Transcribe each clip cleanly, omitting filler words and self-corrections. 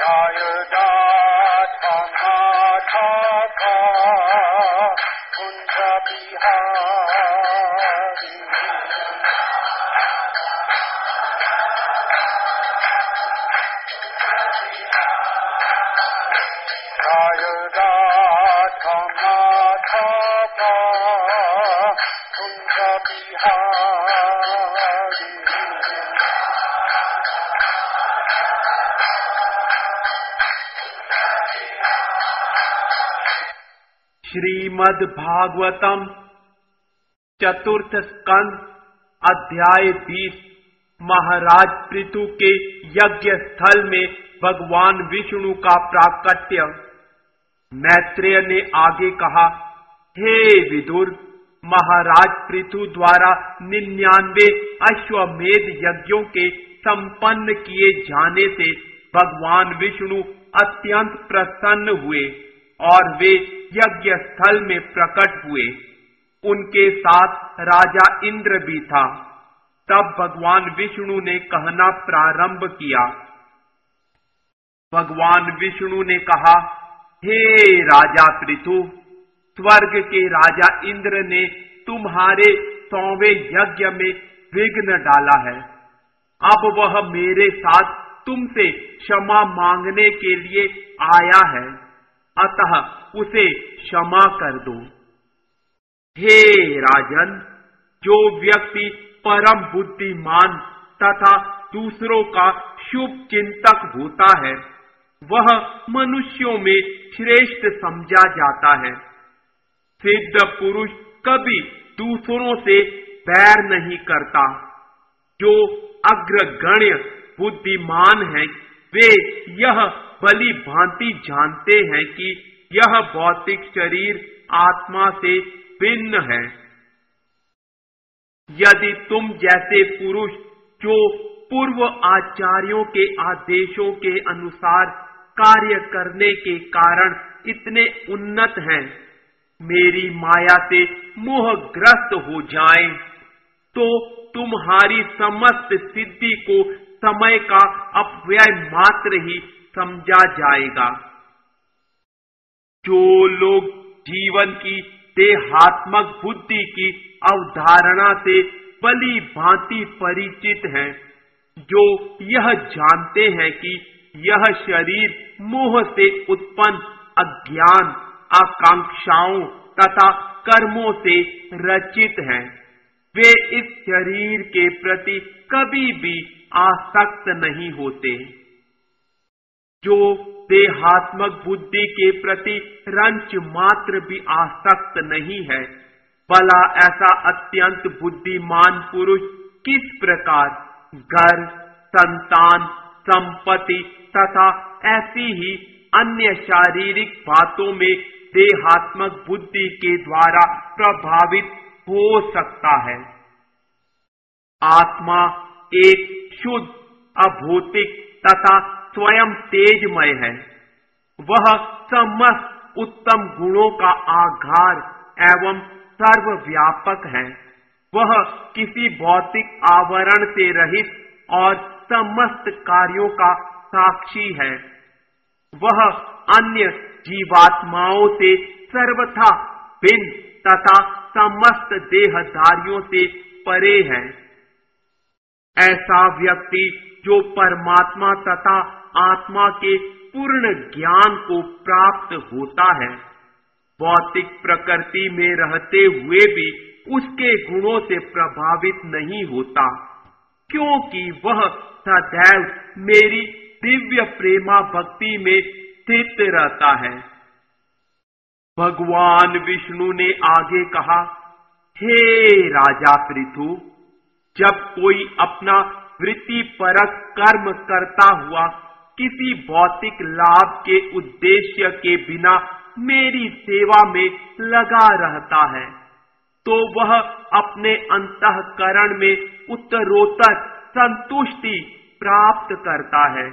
श्रीमद् भागवतम चतुर्थ स्कंद अध्याय 20। महाराज पृथु के यज्ञ स्थल में भगवान विष्णु का प्राकट्य। मैत्रेय ने आगे कहा, हे विदुर, महाराज पृथु द्वारा 99 अश्वमेध यज्ञों के संपन्न किए जाने से भगवान विष्णु अत्यंत प्रसन्न हुए और वे यज्ञ स्थल में प्रकट हुए। उनके साथ राजा इंद्र भी था। तब भगवान विष्णु ने कहना प्रारंभ किया। भगवान विष्णु ने कहा, हे राजा पृथु, स्वर्ग के राजा इंद्र ने तुम्हारे 100वें यज्ञ में विघ्न डाला है। अब वह मेरे साथ तुमसे क्षमा मांगने के लिए आया है, अतः उसे क्षमा कर दो। हे राजन, जो व्यक्ति परम बुद्धिमान तथा दूसरों का शुभ चिंतक होता है, वह मनुष्यों में श्रेष्ठ समझा जाता है। सिद्ध पुरुष कभी दूसरों से बैर नहीं करता। जो अग्रगण्य बुद्धिमान हैं, वे यह भली भांति जानते हैं कि यह भौतिक शरीर आत्मा से भिन्न है। यदि तुम जैसे पुरुष जो पूर्व आचार्यों के आदेशों के अनुसार कार्य करने के कारण इतने उन्नत हैं, मेरी माया से मोहग्रस्त हो जाएं, तो तुम्हारी समस्त सिद्धि को समय का अपव्यय मात्र ही समझा जाएगा। जो लोग जीवन की देहात्मक बुद्धि की अवधारणा से भली भांति परिचित हैं, जो यह जानते हैं कि यह शरीर मोह से उत्पन्न अज्ञान, आकांक्षाओं तथा कर्मों से रचित है, वे इस शरीर के प्रति कभी भी आसक्त नहीं होते। जो देहात्मक बुद्धि के प्रति रंच मात्र भी आसक्त नहीं है, भला ऐसा अत्यंत बुद्धिमान पुरुष किस प्रकार घर, संतान, संपत्ति तथा ऐसी ही अन्य शारीरिक बातों में देहात्मक बुद्धि के द्वारा प्रभावित हो सकता है। आत्मा एक शुद्ध, अभौतिक तथा स्वयं तेजमय है। वह समस्त उत्तम गुणों का आधार एवं सर्वव्यापक है। वह किसी भौतिक आवरण से रहित और समस्त कार्यों का साक्षी है। वह अन्य जीवात्माओं से सर्वथा भिन्न तथा समस्त देहधारियों से परे है। ऐसा व्यक्ति जो परमात्मा तथा आत्मा के पूर्ण ज्ञान को प्राप्त होता है, भौतिक प्रकृति में रहते हुए भी उसके गुणों से प्रभावित नहीं होता, क्योंकि वह सदैव मेरी दिव्य प्रेमा भक्ति में स्थित रहता है। भगवान विष्णु ने आगे कहा, हे राजा पृथु, जब कोई अपना वृत्तिपरक कर्म करता हुआ किसी भौतिक लाभ के उद्देश्य के बिना मेरी सेवा में लगा रहता है, तो वह अपने अंतःकरण में उत्तरोत्तर संतुष्टि प्राप्त करता है।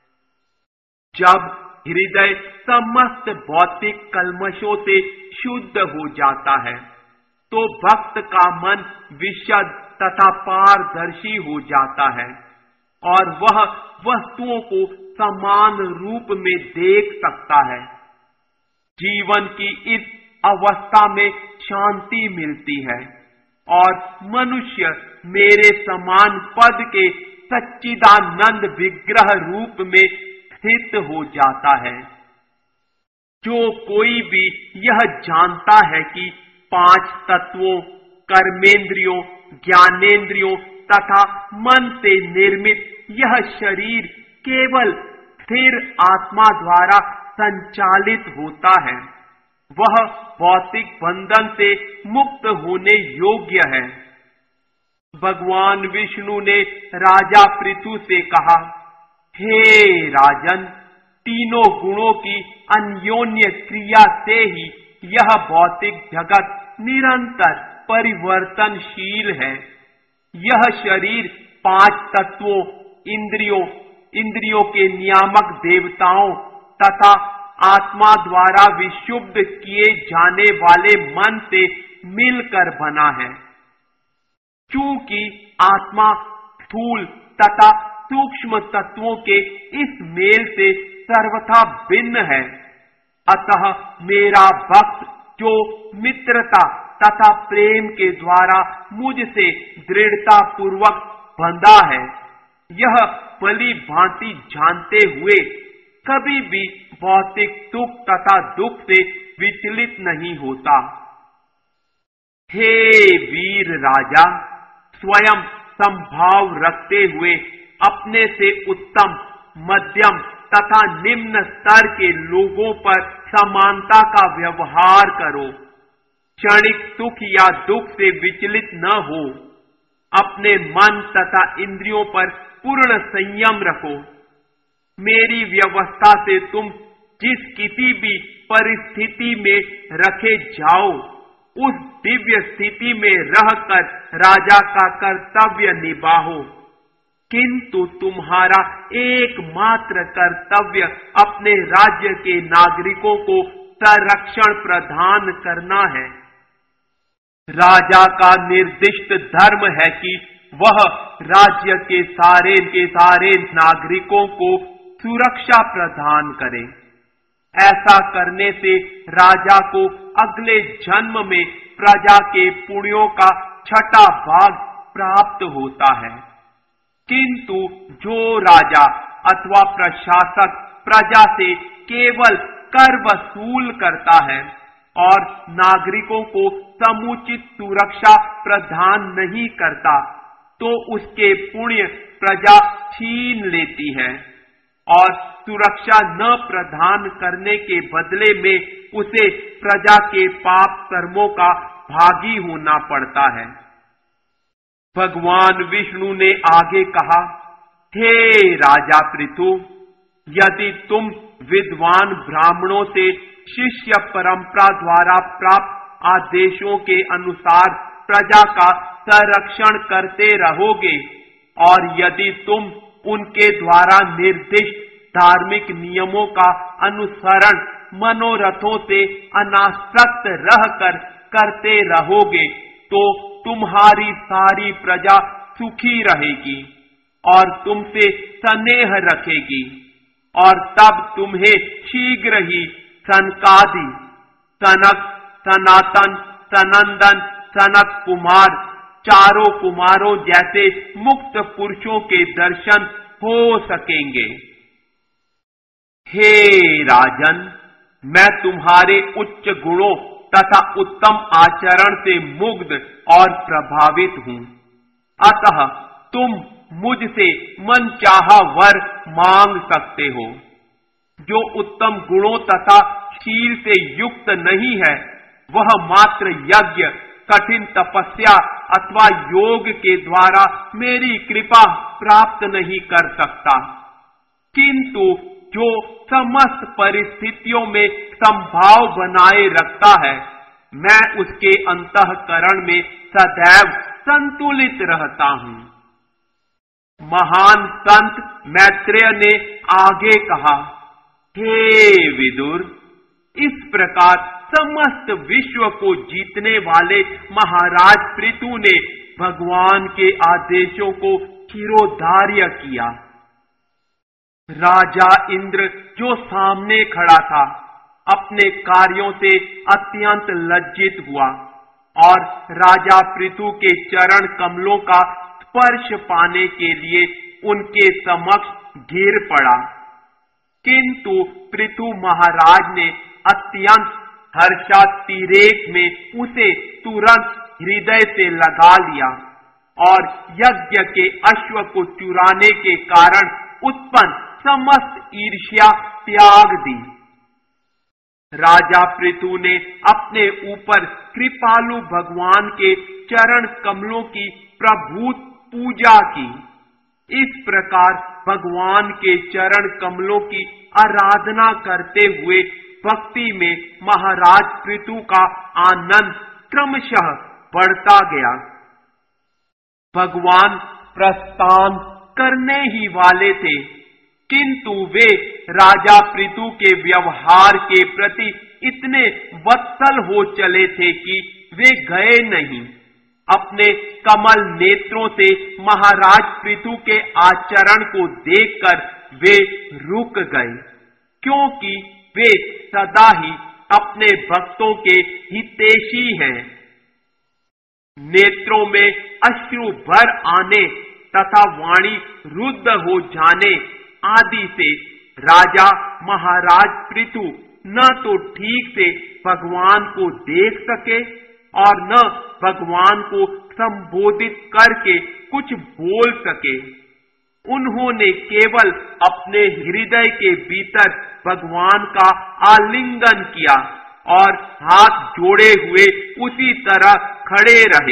जब हृदय समस्त भौतिक कल्मशों से शुद्ध हो जाता है, तो भक्त का मन विशद तथा पारदर्शी हो जाता है। और वह वस्तुओं को समान रूप में देख सकता है। जीवन की इस अवस्था में शांति मिलती है और मनुष्य मेरे समान पद के सच्चिदानंद विग्रह रूप में स्थित हो जाता है। जो कोई भी यह जानता है कि 5 तत्वों, कर्मेंद्रियों, ज्ञानेंद्रियों तथा मन से निर्मित यह शरीर केवल स्थिर आत्मा द्वारा संचालित होता है, वह भौतिक बंधन से मुक्त होने योग्य है। भगवान विष्णु ने राजा पृथु से कहा, हे राजन, तीनों गुणों की अन्योन्य क्रिया से ही यह भौतिक जगत निरंतर परिवर्तनशील है। यह शरीर 5 तत्वों, इंद्रियों के नियामक देवताओं तथा आत्मा द्वारा विशुद्ध किए जाने वाले मन से मिलकर बना है। चूंकि आत्मा स्थूल तथा सूक्ष्म तत्वों के इस मेल से सर्वथा भिन्न है, अतः मेरा भक्त जो मित्रता तथा प्रेम के द्वारा मुझसे दृढ़ता पूर्वक बंधा है, यह भली भांति जानते हुए कभी भी भौतिक सुख तथा दुख से विचलित नहीं होता। हे वीर राजा, स्वयं संभाव रखते हुए अपने से उत्तम, मध्यम तथा निम्न स्तर के लोगों पर समानता का व्यवहार करो। क्षणिक सुख या दुख से विचलित न हो। अपने मन तथा इंद्रियों पर पूर्ण संयम रखो। मेरी व्यवस्था से तुम जिस किसी भी परिस्थिति में रखे जाओ, उस दिव्य स्थिति में रहकर राजा का कर्तव्य निभाओ। किंतु तुम्हारा एकमात्र कर्तव्य अपने राज्य के नागरिकों को संरक्षण प्रदान करना है। राजा का निर्दिष्ट धर्म है कि वह राज्य के सारे नागरिकों को सुरक्षा प्रदान करे। ऐसा करने से राजा को अगले जन्म में प्रजा के पुण्यों का 6वां भाग प्राप्त होता है। किंतु जो राजा अथवा प्रशासक प्रजा से केवल कर वसूल करता है और नागरिकों को समुचित सुरक्षा प्रदान नहीं करता, तो उसके पुण्य प्रजा छीन लेती है और सुरक्षा न प्रदान करने के बदले में उसे प्रजा के पाप कर्मों का भागी होना पड़ता है। भगवान विष्णु ने आगे कहा, हे राजा पृथु, यदि तुम विद्वान ब्राह्मणों से शिष्य परंपरा द्वारा प्राप्त आदेशों के अनुसार प्रजा का संरक्षण करते रहोगे और यदि तुम उनके द्वारा निर्दिष्ट धार्मिक नियमों का अनुसरण मनोरथों से अनासक्त रहकर करते रहोगे, तो तुम्हारी सारी प्रजा सुखी रहेगी और तुमसे स्नेह रखेगी और तब तुम्हें शीघ्र ही सनकादि, सनक, सनातन, सनंदन, सनक कुमार, चारों कुमारों जैसे मुक्त पुरुषों के दर्शन हो सकेंगे। हे राजन, मैं तुम्हारे उच्च गुणों तथा उत्तम आचरण से मुग्ध और प्रभावित हूँ। अतः तुम मुझसे मनचाहा वर मांग सकते हो। जो उत्तम गुणों तथा शील से युक्त नहीं है, वह मात्र यज्ञ, कठिन तपस्या अथवा योग के द्वारा मेरी कृपा प्राप्त नहीं कर सकता। किंतु जो समस्त परिस्थितियों में संभाव बनाए रखता है, मैं उसके अंतःकरण में सदैव संतुलित रहता हूँ। महान संत मैत्रेय ने आगे कहा, हे विदुर, इस प्रकार समस्त विश्व को जीतने वाले महाराज पृथु ने भगवान के आदेशों को शिरोधार्य किया। राजा इंद्र जो सामने खड़ा था, अपने कार्यों से अत्यंत लज्जित हुआ और राजा पृथु के चरण कमलों का स्पर्श पाने के लिए उनके समक्ष गिर पड़ा। किंतु पृथु महाराज ने अत्यंत हर्षातिरेक में उसे तुरंत हृदय से लगा लिया और यज्ञ के अश्व को चुराने के कारण उत्पन्न समस्त ईर्ष्या त्याग दी। राजा पृथु ने अपने ऊपर कृपालु भगवान के चरण कमलों की प्रभूत पूजा की। इस प्रकार भगवान के चरण कमलों की आराधना करते हुए भक्ति में महाराज पृथु का आनंद क्रमशः बढ़ता गया। भगवान प्रस्थान करने ही वाले थे, किंतु वे राजा पृथु के व्यवहार के प्रति इतने वत्सल हो चले थे कि वे गए नहीं। अपने कमल नेत्रों से महाराज पृथु के आचरण को देखकर वे रुक गए, क्योंकि वे सदा ही अपने भक्तों के हितैषी हैं। नेत्रों में अश्रु भर आने तथा वाणी रुद्ध हो जाने आदि से राजा महाराज पृथु न तो ठीक से भगवान को देख सके और न भगवान को संबोधित करके कुछ बोल सके। उन्होंने केवल अपने हृदय के भीतर भगवान का आलिंगन किया और हाथ जोड़े हुए उसी तरह खड़े रहे।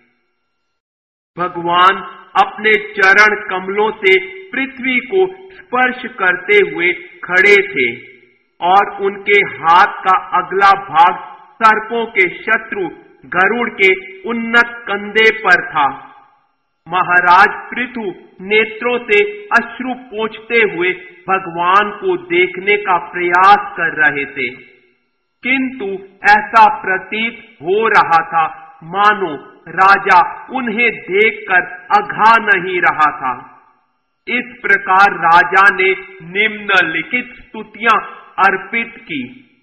भगवान अपने चरण कमलों से पृथ्वी को स्पर्श करते हुए खड़े थे और उनके हाथ का अगला भाग सर्पों के शत्रु गरुड़ के उन्नत कंधे पर था। महाराज पृथु नेत्रों से अश्रु पोंछते हुए भगवान को देखने का प्रयास कर रहे थे, किंतु ऐसा प्रतीत हो रहा था मानो राजा उन्हें देखकर अघा नहीं रहा था। इस प्रकार राजा ने निम्नलिखित स्तुतियां अर्पित की।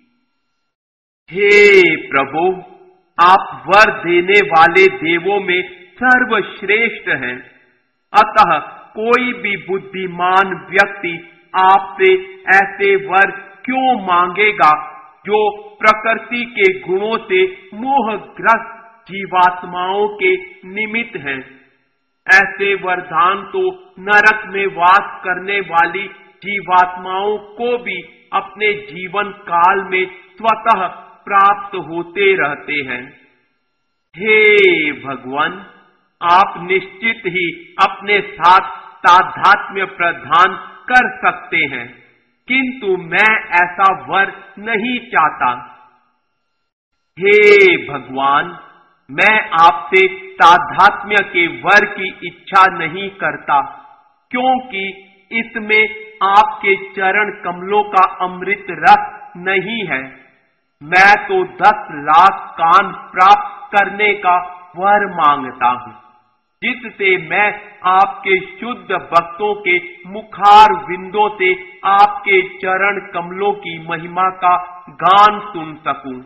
हे प्रभु, आप वर देने वाले देवों में सर्वश्रेष्ठ हैं, अतः कोई भी बुद्धिमान व्यक्ति आपसे ऐसे वर क्यों मांगेगा जो प्रकृति के गुणों से मोहग्रस्त जीवात्माओं के निमित्त हैं। ऐसे वरदान तो नरक में वास करने वाली जीवात्माओं को भी अपने जीवन काल में स्वतः प्राप्त होते रहते हैं। हे भगवान, आप निश्चित ही अपने साथ तादात्म्य प्रदान कर सकते हैं, किंतु मैं ऐसा वर नहीं चाहता। हे भगवान, मैं आपसे तादात्म्य के वर की इच्छा नहीं करता, क्योंकि इसमें आपके चरण कमलों का अमृत रस नहीं है। मैं तो 10 लाख कान प्राप्त करने का वर मांगता हूँ, जिससे मैं आपके शुद्ध भक्तों के मुखार विंदों से आपके चरण कमलों की महिमा का गान सुन सकूं।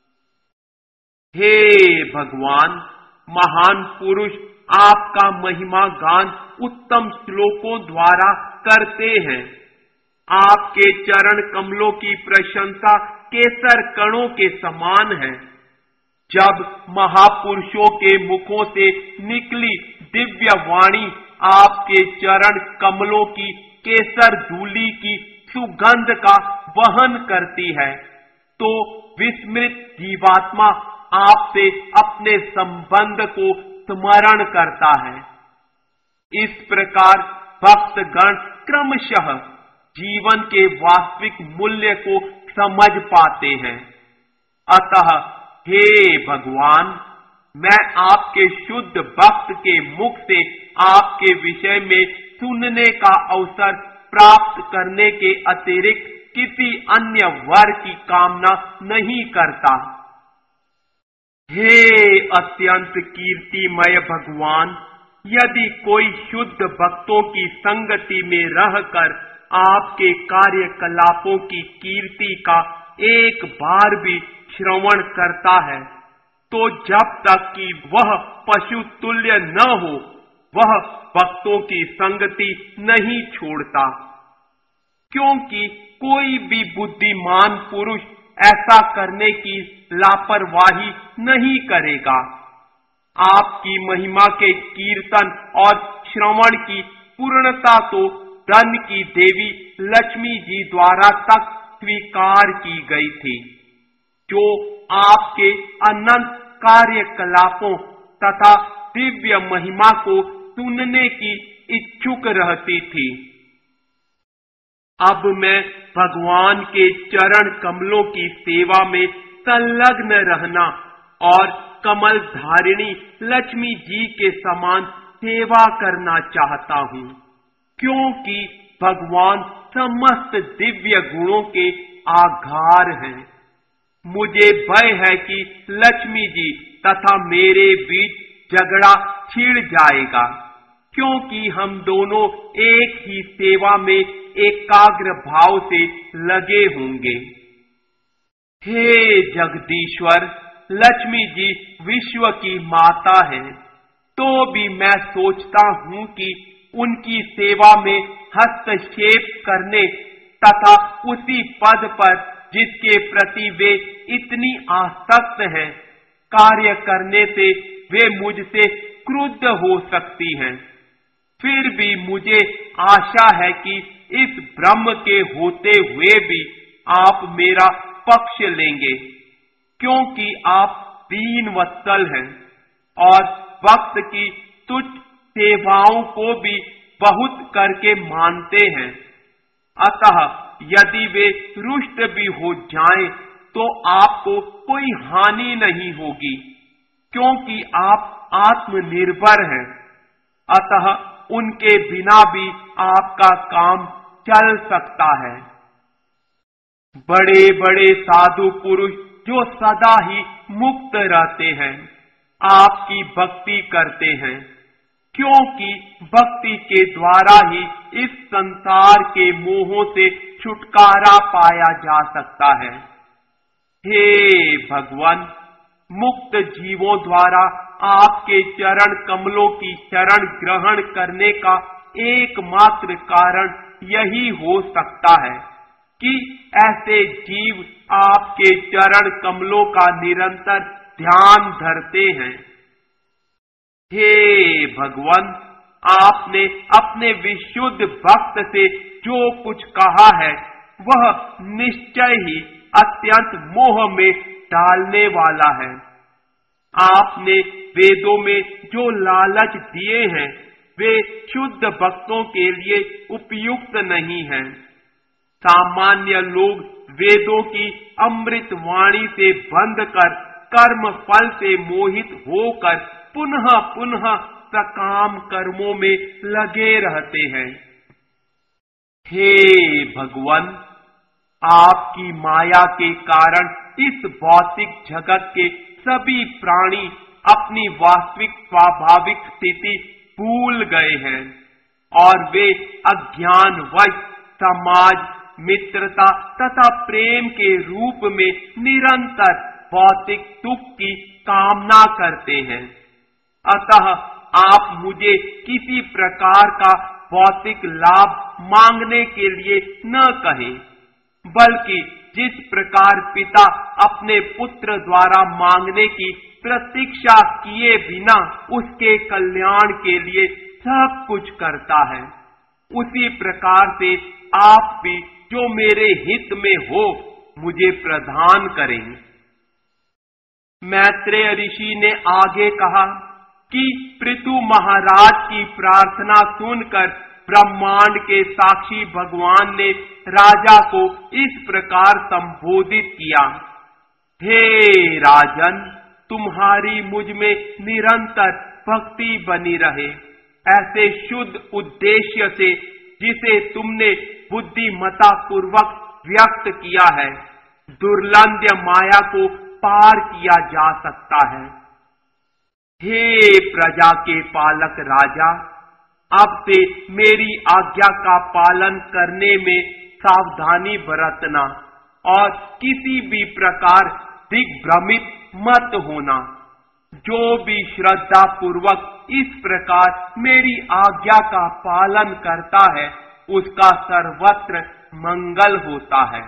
हे भगवान, महान पुरुष आपका महिमा गान उत्तम श्लोकों द्वारा करते हैं। आपके चरण कमलों की प्रशंसा केसर कणों के समान है। जब महापुरुषों के मुखों से निकली दिव्य वाणी आपके चरण कमलों की केसर धूलि की सुगंध का वहन करती है, तो विस्मृत जीवात्मा आपसे अपने संबंध को स्मरण करता है। इस प्रकार भक्तगण क्रमशः जीवन के वास्तविक मूल्य को समझ पाते हैं। अतः हे भगवान, मैं आपके शुद्ध भक्त के मुख से आपके विषय में सुनने का अवसर प्राप्त करने के अतिरिक्त किसी अन्य वर की कामना नहीं करता। हे अत्यंत कीर्तिमय भगवान, यदि कोई शुद्ध भक्तों की संगति में रहकर आपके कार्यकलापों की कीर्ति का एक बार भी श्रवण करता है, तो जब तक कि वह पशु तुल्य न हो, वह भक्तों की संगति नहीं छोड़ता। क्योंकि कोई भी बुद्धिमान पुरुष ऐसा करने की लापरवाही नहीं करेगा। आपकी महिमा के कीर्तन और श्रवण की पूर्णता तो धन की देवी लक्ष्मी जी द्वारा तक स्वीकार की गई थी, जो आपके अनंत कार्यकलापों तथा दिव्य महिमा को सुनने की इच्छुक रहती थी। अब मैं भगवान के चरण कमलों की सेवा में संलग्न रहना और कमल धारिणी लक्ष्मी जी के समान सेवा करना चाहता हूँ, क्योंकि भगवान समस्त दिव्य गुणों के आधार हैं। मुझे भय है कि लक्ष्मी जी तथा मेरे बीच झगड़ा छिड़ जाएगा, क्योंकि हम दोनों एक ही सेवा में एकाग्र भाव से लगे होंगे। हे जगदीश्वर, लक्ष्मी जी विश्व की माता है, तो भी मैं सोचता हूँ कि उनकी सेवा में हस्तक्षेप करने तथा उसी पद पर जिसके प्रति वे इतनी आसक्त हैं, कार्य करने से वे मुझसे क्रुद्ध हो सकती हैं। फिर भी मुझे आशा है कि इस ब्रह्म के होते हुए भी आप मेरा पक्ष लेंगे, क्योंकि आप दीन वत्सल हैं और भक्त की तुच्छ सेवाओं को भी बहुत करके मानते हैं। अतः यदि वे रुष्ट भी हो जाएं, तो आपको कोई हानि नहीं होगी, क्योंकि आप आत्मनिर्भर हैं। अतः उनके बिना भी आपका काम चल सकता है। बड़े बड़े साधु पुरुष जो सदा ही मुक्त रहते हैं, आपकी भक्ति करते हैं, क्योंकि भक्ति के द्वारा ही इस संसार के मोहों से छुटकारा पाया जा सकता है। हे भगवान, मुक्त जीवों द्वारा आपके चरण कमलों की शरण ग्रहण करने का एकमात्र कारण यही हो सकता है कि ऐसे जीव आपके चरण कमलों का निरंतर ध्यान धरते हैं। हे भगवान, आपने अपने विशुद्ध भक्त से जो कुछ कहा है, वह निश्चय ही अत्यंत मोह में डालने वाला है। आपने वेदों में जो लालच दिए हैं, वे शुद्ध भक्तों के लिए उपयुक्त नहीं हैं। सामान्य लोग वेदों की अमृत वाणी से बंध कर कर्म फल से मोहित होकर पुनः पुनः सकाम कर्मों में लगे रहते हैं। हे भगवान, आपकी माया के कारण इस भौतिक जगत के सभी प्राणी अपनी वास्तविक स्वाभाविक स्थिति भूल गए हैं और वे अज्ञानवश समाज, मित्रता तथा प्रेम के रूप में निरंतर भौतिक सुख की कामना करते हैं। अतः आप मुझे किसी प्रकार का भौतिक लाभ मांगने के लिए न कहें, बल्कि जिस प्रकार पिता अपने पुत्र द्वारा मांगने की प्रतीक्षा किए बिना उसके कल्याण के लिए सब कुछ करता है, उसी प्रकार से आप भी जो मेरे हित में हो मुझे प्रदान करें। मैत्रेय ऋषि ने आगे कहा कि पृथु महाराज की प्रार्थना सुनकर ब्रह्मांड के साक्षी भगवान ने राजा को इस प्रकार संबोधित किया। हे राजन, तुम्हारी मुझ में निरंतर भक्ति बनी रहे, ऐसे शुद्ध उद्देश्य से जिसे तुमने बुद्धिमता पूर्वक व्यक्त किया है, दुर्लंघ्य माया को पार किया जा सकता है। हे प्रजा के पालक राजा, अब से मेरी आज्ञा का पालन करने में सावधानी बरतना और किसी भी प्रकार दिग्भ्रमित मत होना। जो भी श्रद्धा पूर्वक इस प्रकार मेरी आज्ञा का पालन करता है, उसका सर्वत्र मंगल होता है।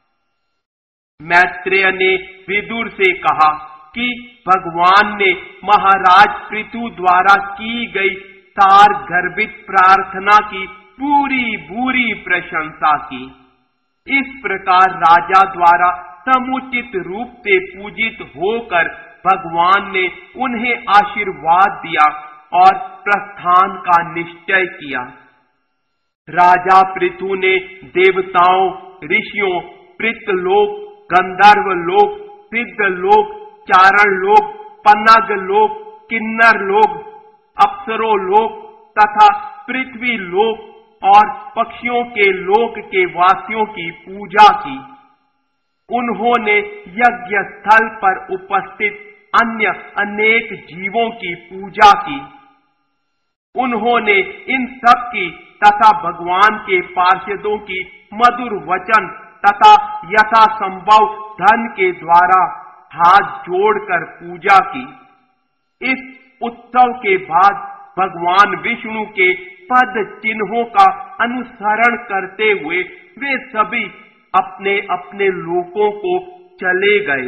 मैत्रेय ने विदुर से कहा कि भगवान ने महाराज पृथु द्वारा की गई तार गर्भित प्रार्थना की पूरी प्रशंसा की। इस प्रकार राजा द्वारा समुचित रूप से पूजित होकर भगवान ने उन्हें आशीर्वाद दिया और प्रस्थान का निश्चय किया। राजा पृथु ने देवताओं, ऋषियों, पितृलोक, गंधर्व लोक, सिद्ध लोक, चारण लोक, पन्नग लोक, किन्नर लोक, अप्सरो लोक तथा पृथ्वी लोक और पक्षियों के लोक के वासियों की पूजा की। उन्होंने यज्ञ स्थल पर उपस्थित अन्य अनेक जीवों की पूजा की। उन्होंने इन सब की तथा भगवान के पार्षदों की मधुर वचन तथा यथासंभव धन के द्वारा हाथ जोड़कर पूजा की। इस उत्सव के बाद भगवान विष्णु के पद चिन्हों का अनुसरण करते हुए वे सभी अपने अपने लोकों को चले गए।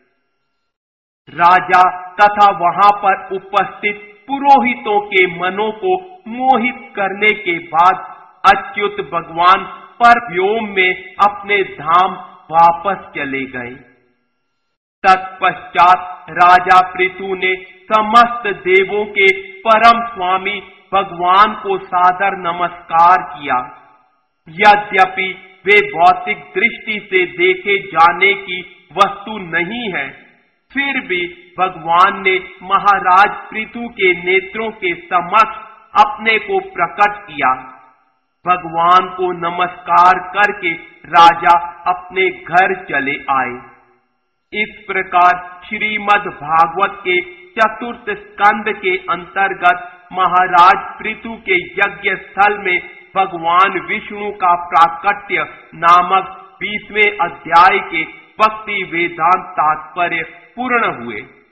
राजा तथा वहां पर उपस्थित पुरोहितों के मनों को मोहित करने के बाद अच्युत भगवान परव्योम में अपने धाम वापस चले गए। तत्पश्चात राजा पृथु ने समस्त देवों के परम स्वामी भगवान को सादर नमस्कार किया। यद्यपि वे भौतिक दृष्टि से देखे जाने की वस्तु नहीं है, फिर भी भगवान ने महाराज पृथु के नेत्रों के समक्ष अपने को प्रकट किया। भगवान को नमस्कार करके राजा अपने घर चले आए। इस प्रकार श्रीमद् भागवत के चतुर्थ स्कंद के अंतर्गत महाराज पृथु के यज्ञ स्थल में भगवान विष्णु का प्राकट्य नामक 20वें अध्याय के भक्ति वेदांत तात्पर्य पूर्ण हुए।